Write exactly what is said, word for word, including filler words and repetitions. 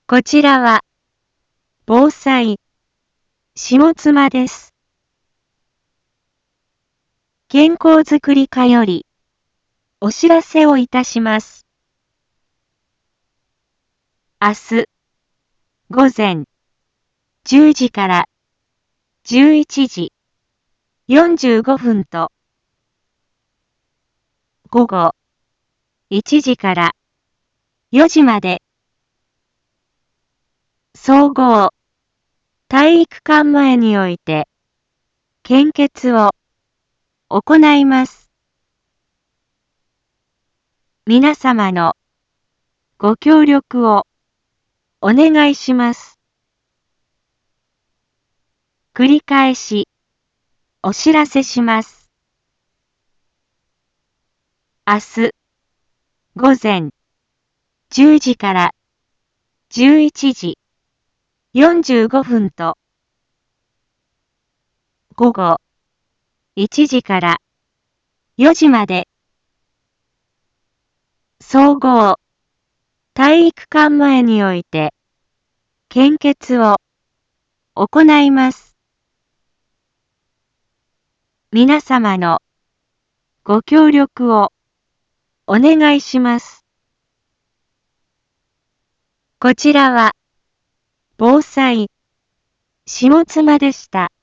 こちらは、防災、下妻です。健康づくり課より、お知らせをいたします。明日、午前、じゅうじからじゅういちじよんじゅうごふんと、午後、いちじからよじまで、総合、体育館前において、献血を行います。皆様のご協力をお願いします。繰り返し、お知らせします。明日、午前、じゅうじからじゅういちじよんじゅうごふんと、午後、いちじからよじまで、総合、体育館前において、献血を行います。皆様のご協力をお願いします。こちらは、防災、下妻でした。